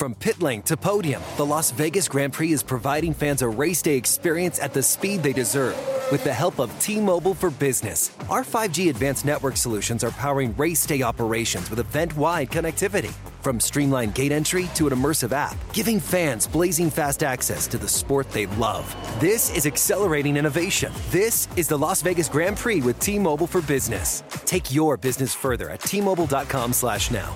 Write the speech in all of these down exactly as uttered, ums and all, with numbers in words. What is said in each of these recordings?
From pit lane to podium, the Las Vegas Grand Prix is providing fans a race day experience at the speed they deserve. With the help of T-Mobile for Business, our five G advanced network solutions are powering race day operations with event-wide connectivity. From streamlined gate entry to an immersive app, giving fans blazing fast access to the sport they love. This is accelerating innovation. This is the Las Vegas Grand Prix with T-Mobile for Business. Take your business further at T Mobile dot com slash now.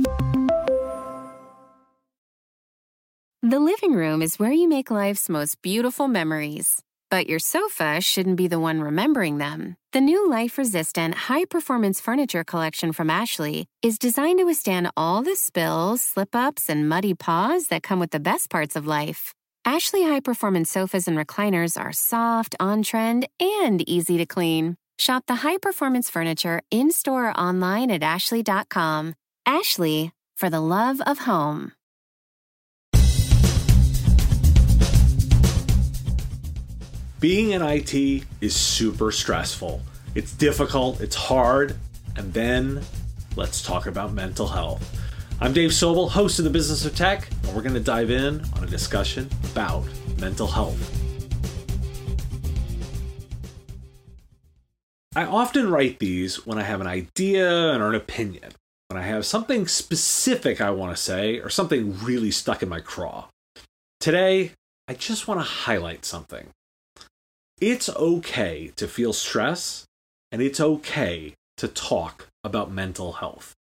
The living room is where you make life's most beautiful memories. But your sofa shouldn't be the one remembering them. The new life-resistant, high-performance furniture collection from Ashley is designed to withstand all the spills, slip-ups, and muddy paws that come with the best parts of life. Ashley high-performance sofas and recliners are soft, on-trend, and easy to clean. Shop the high-performance furniture in-store or online at ashley dot com. Ashley, for the love of home. Being in I T is super stressful. It's difficult, it's hard, and then let's talk about mental health. I'm Dave Sobel, host of The Business of Tech, and we're going to dive in on a discussion about mental health. I often write these when I have an idea or an opinion, when I have something specific I want to say, or something really stuck in my craw. Today, I just want to highlight something. It's okay to feel stress, and it's okay to talk about mental health.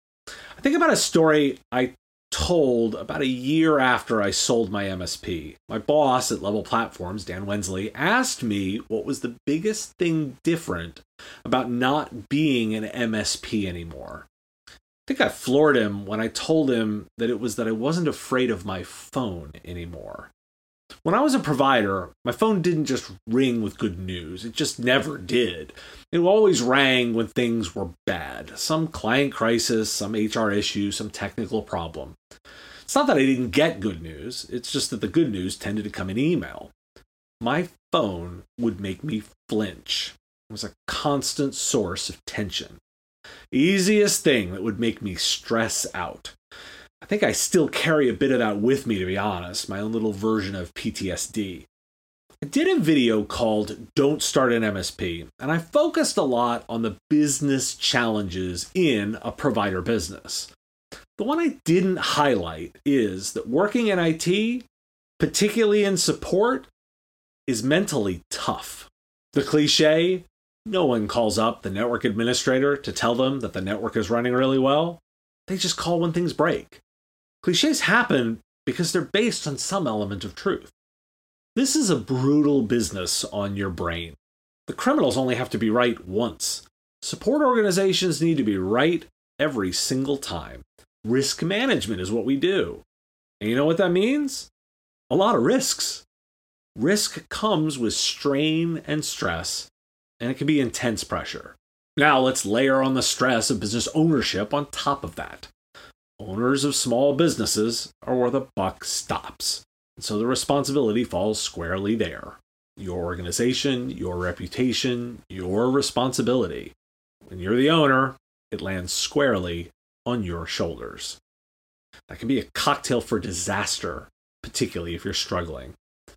I think about a story I told about a year after I sold my M S P. My boss at Level Platforms, Dan Wensley, asked me what was the biggest thing different about not being an M S P anymore. I think I floored him when I told him that it was that I wasn't afraid of my phone anymore. When I was a provider, my phone didn't just ring with good news. It just never did. It always rang when things were bad. Some client crisis, some H R issue, some technical problem. It's not that I didn't get good news. It's just that the good news tended to come in email. My phone would make me flinch. It was a constant source of tension. Easiest thing that would make me stress out. I think I still carry a bit of that with me, to be honest, my own little version of P T S D. I did a video called Don't Start an M S P, and I focused a lot on the business challenges in a provider business. The one I didn't highlight is that working in I T, particularly in support, is mentally tough. The cliche, no one calls up the network administrator to tell them that the network is running really well. They just call when things break. Clichés happen because they're based on some element of truth. This is a brutal business on your brain. The criminals only have to be right once. Support organizations need to be right every single time. Risk management is what we do. And you know what that means? A lot of risks. Risk comes with strain and stress, and it can be intense pressure. Now let's layer on the stress of business ownership on top of that. Owners of small businesses are where the buck stops, and so the responsibility falls squarely there. Your organization, your reputation, your responsibility. When you're the owner, it lands squarely on your shoulders. That can be a cocktail for disaster, particularly if you're struggling.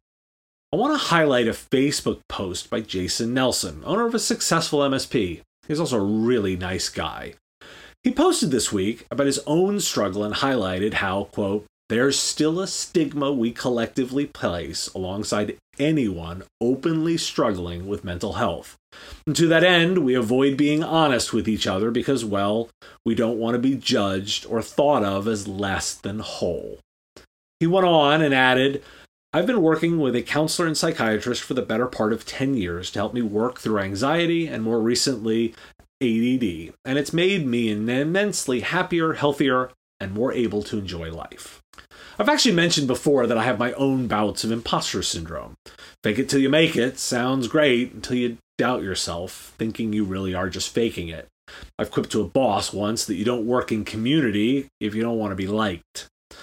I want to highlight a Facebook post by Jason Nelson, owner of a successful M S P. He's also a really nice guy. He posted this week about his own struggle and highlighted how, quote, there's still a stigma we collectively place alongside anyone openly struggling with mental health. And to that end, we avoid being honest with each other because, well, we don't want to be judged or thought of as less than whole. He went on and added, I've been working with a counselor and psychiatrist for the better part of ten years to help me work through anxiety and more recently A D D, and it's made me an immensely happier, healthier, and more able to enjoy life. I've actually mentioned before that I have my own bouts of imposter syndrome. Fake it till you make it sounds great until you doubt yourself, thinking you really are just faking it. I've quipped to a boss once that you don't work in community if you don't want to be liked.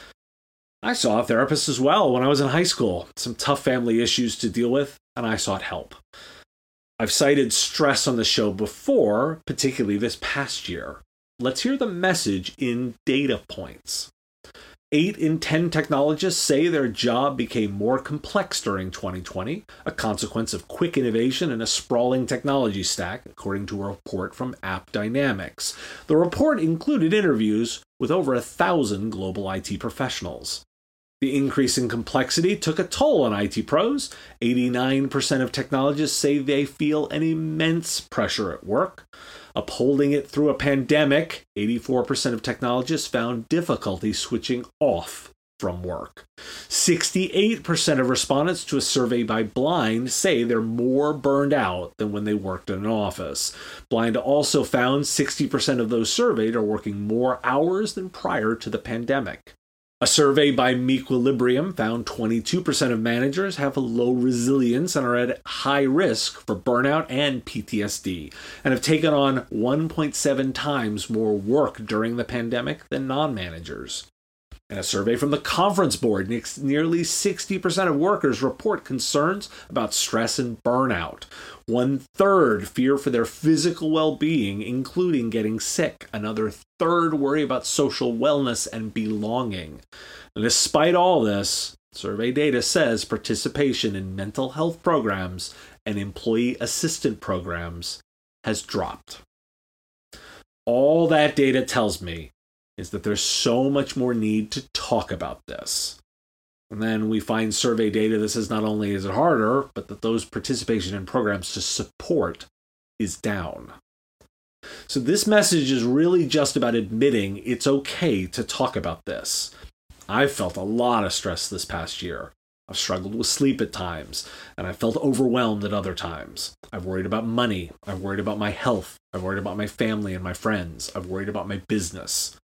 I saw a therapist as well when I was in high school. Some tough family issues to deal with, and I sought help. I've cited stress on the show before, particularly this past year. Let's hear the message in data points. Eight in ten technologists say their job became more complex during twenty twenty, a consequence of quick innovation and a sprawling technology stack, according to a report from AppDynamics. The report included interviews with over a thousand global I T professionals. The increase in complexity took a toll on I T pros. eighty-nine percent of technologists say they feel an immense pressure at work. Upholding it through a pandemic, eighty-four percent of technologists found difficulty switching off from work. sixty-eight percent of respondents to a survey by Blind say they're more burned out than when they worked in an office. Blind also found sixty percent of those surveyed are working more hours than prior to the pandemic. A survey by Mequilibrium found twenty-two percent of managers have a low resilience and are at high risk for burnout and P T S D, and have taken on one point seven times more work during the pandemic than non-managers. In a survey from the Conference Board, nearly sixty percent of workers report concerns about stress and burnout. One-third fear for their physical well-being, including getting sick. Another third worry about social wellness and belonging. And despite all this, survey data says participation in mental health programs and employee assistant programs has dropped. All that data tells me is that there's so much more need to talk about this. And then we find survey data that says not only is it harder, but that those participation in programs to support is down. So this message is really just about admitting it's okay to talk about this. I've felt a lot of stress this past year. I've struggled with sleep at times, and I've felt overwhelmed at other times. I've worried about money. I've worried about my health. I've worried about my family and my friends. I've worried about my business.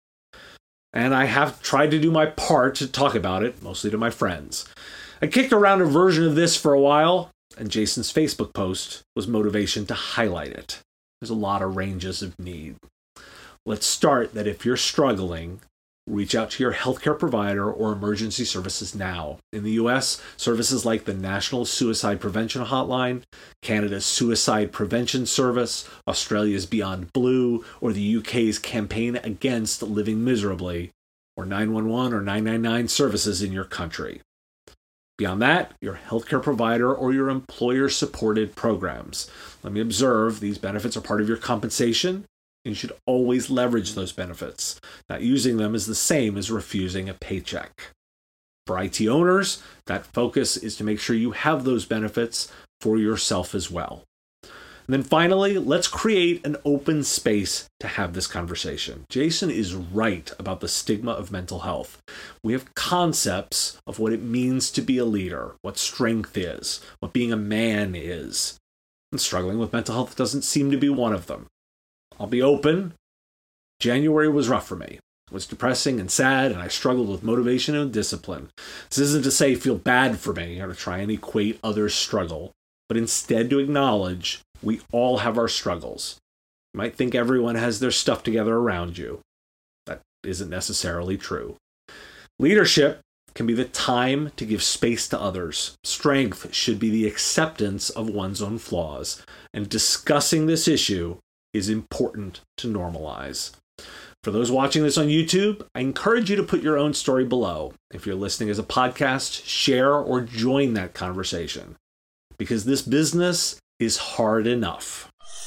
And I have tried to do my part to talk about it, mostly to my friends. I kicked around a version of this for a while, and Jason's Facebook post was motivation to highlight it. There's a lot of ranges of need. Let's start that if you're struggling, reach out to your healthcare provider or emergency services now. In the U S, services like the National Suicide Prevention Hotline, Canada's Suicide Prevention Service, Australia's Beyond Blue, or the U K's Campaign Against Living Miserably, or nine one one or nine nine nine services in your country. Beyond that, your healthcare provider or your employer-supported programs. Let me observe, these benefits are part of your compensation, and you should always leverage those benefits. Not using them is the same as refusing a paycheck. For I T owners, that focus is to make sure you have those benefits for yourself as well. And then finally, let's create an open space to have this conversation. Jason is right about the stigma of mental health. We have concepts of what it means to be a leader, what strength is, what being a man is. And struggling with mental health doesn't seem to be one of them. I'll be open. January was rough for me. It was depressing and sad, and I struggled with motivation and discipline. This isn't to say feel bad for me or to try and equate others' struggle, but instead to acknowledge we all have our struggles. You might think everyone has their stuff together around you. That isn't necessarily true. Leadership can be the time to give space to others. Strength should be the acceptance of one's own flaws, and discussing this issue is important to normalize. For those watching this on YouTube, I encourage you to put your own story below. If you're listening as a podcast, share or join that conversation, because this business is hard enough.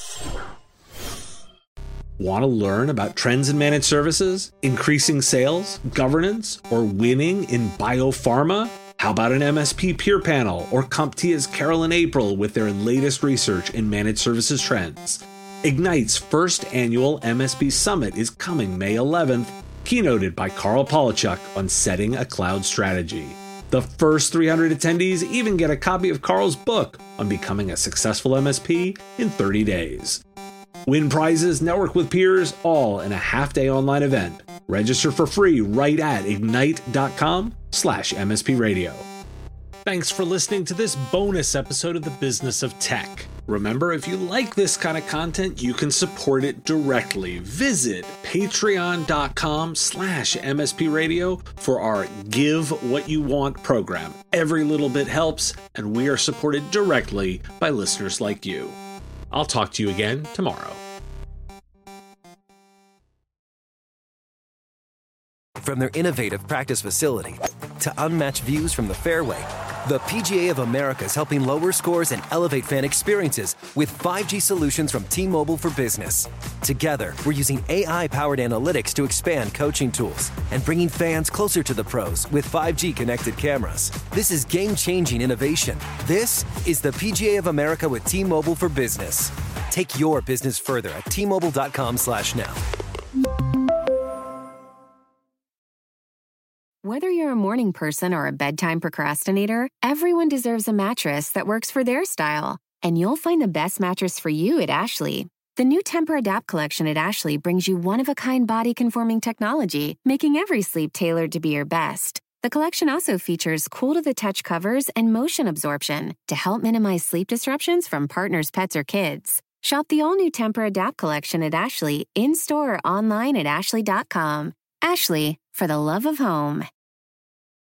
Want to learn about trends in managed services, increasing sales, governance, or winning in biopharma? How about an M S P peer panel or CompTIA's Carol and April with their latest research in managed services trends? Ignite's first annual M S P Summit is coming May eleventh, keynoted by Carl Polachuk on setting a cloud strategy. The first three hundred attendees even get a copy of Carl's book on becoming a successful M S P in thirty days. Win prizes, network with peers, all in a half-day online event. Register for free right at ignite.com slash MSP radio. Thanks for listening to this bonus episode of The Business of Tech. Remember, if you like this kind of content, you can support it directly. Visit patreon.com slash MSP radio for our Give What You Want program. Every little bit helps, and we are supported directly by listeners like you. I'll talk to you again tomorrow. From their innovative practice facility to unmatched views from the fairway, the P G A of America is helping lower scores and elevate fan experiences with five G solutions from T-Mobile for Business. Together, we're using A I-powered analytics to expand coaching tools and bringing fans closer to the pros with five G connected cameras. This is game-changing innovation. This is the P G A of America with T-Mobile for Business. Take your business further at T Mobile dot com slash now. Whether you're a morning person or a bedtime procrastinator, everyone deserves a mattress that works for their style. And you'll find the best mattress for you at Ashley. The new Tempur-Adapt collection at Ashley brings you one-of-a-kind body-conforming technology, making every sleep tailored to be your best. The collection also features cool-to-the-touch covers and motion absorption to help minimize sleep disruptions from partners, pets, or kids. Shop the all-new Tempur-Adapt collection at Ashley, in-store or online at ashley dot com. Ashley, for the love of home.